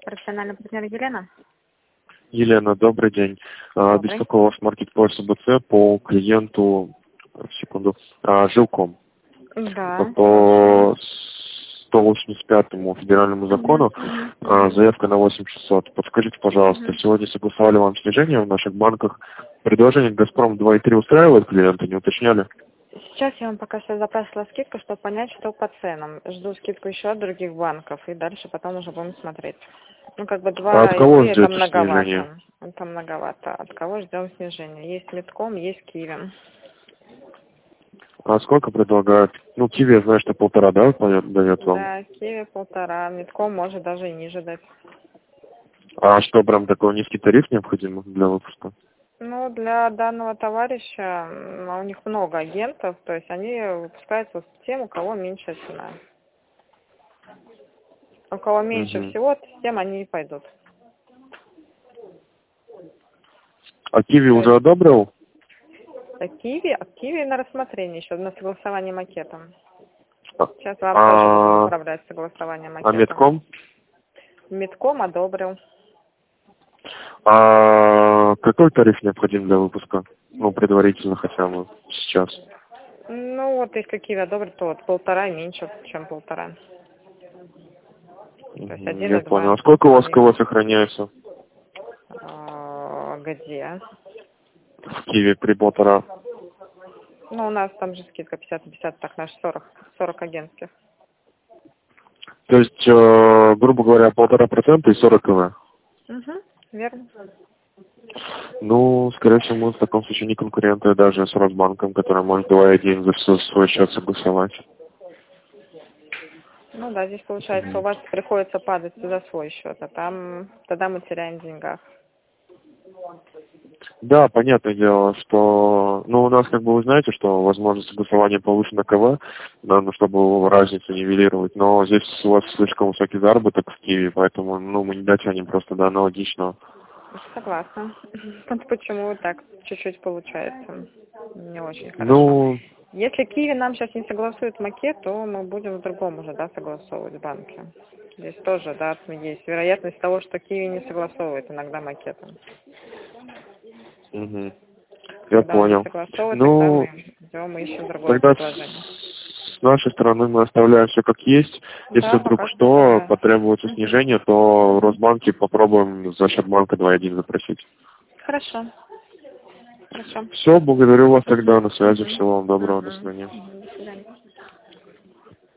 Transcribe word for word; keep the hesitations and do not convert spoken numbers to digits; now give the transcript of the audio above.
Профессиональный партнер Елена. Елена, добрый день. Добрый. Беспокою ваш маркетплейс УБЦ по клиенту, секунду, а, Жилком. Да. По сто восемьдесят пятому федеральному закону Мгм, а, мгм. заявка на восемь тысяч шестьсот. Подскажите, пожалуйста, Мгм. сегодня согласовали вам снижение в наших банках. Предложение «Газпром» два и три устраивает клиента, не уточняли? Сейчас я вам пока что запросила скидку, чтобы понять, что по ценам. Жду скидку еще от других банков, и дальше потом уже будем смотреть. Ну, как бы А от два и кого три это ждете снижение? многовато. Это многовато. От кого ждем снижения? Есть Метком, есть Киви. А сколько предлагают? Ну, Киви, я знаю, что полтора, да, дает вам? Да, Киви полтора, Метком может даже и ниже дать. А что, прям такой низкий тариф необходим для выпуска? Ну, для данного товарища м, а у них много агентов, то есть они выпускаются с тем, у кого меньшая цена. У кого меньше Мгм. всего, с тем они и пойдут. А Киви То уже есть одобрил? а Киви, а Киви на рассмотрение еще, на согласование макета. А, Сейчас вам тоже будем а направлять согласование а макета. Метком? Метком одобрил. А какой тариф необходим для выпуска? Ну, предварительно хотя бы сейчас. Ну, вот если Киви одобрит, то вот полтора меньше, чем полтора. То есть Мгм, один я и два. понял. А сколько у вас КВ сохраняется А, где? в Киеве при полтора? Ну, у нас там же скидка пятьдесят на пятьдесят, так наш сорок, сорок агентских. То есть, э, грубо говоря, полтора процента и сорок КВ. Угу, верно. Ну, скорее всего, мы в таком случае не конкуренты даже с Росбанком, который может два и один за всё- свой счет согласовать. Ну да, здесь получается у Мгм. вас приходится падать за свой счет, а там тогда мы теряем в деньгах. Да, понятное дело, что, ну, у нас, как бы, вы знаете, что возможность согласования повышена КВ, да, ну, чтобы разницу нивелировать, но здесь у вас слишком высокий заработок в Киеве, поэтому, ну, мы не дотянем просто до аналогичного. Согласна. Вот почему так чуть-чуть получается не очень хорошо. Ну, Если Киви нам сейчас не согласует макет, то мы будем в другом уже, да, согласовывать в банке. Здесь тоже, да, есть вероятность того, что Киви не согласовывает иногда макеты. мгм, я Когда он не понял. согласовывает, тогда Ну, мы идем и ищем другое тогда предложение. с нашей стороны мы оставляем все как есть. Если Да, вдруг пока что что, оставляем. потребуется Мгм. снижение, то в Росбанке попробуем за счет банка два и один запросить. Хорошо. Хорошо. Все, благодарю вас тогда, на связи, Мгм. всего вам доброго, до Мгм. свидания. Мгм. До свидания.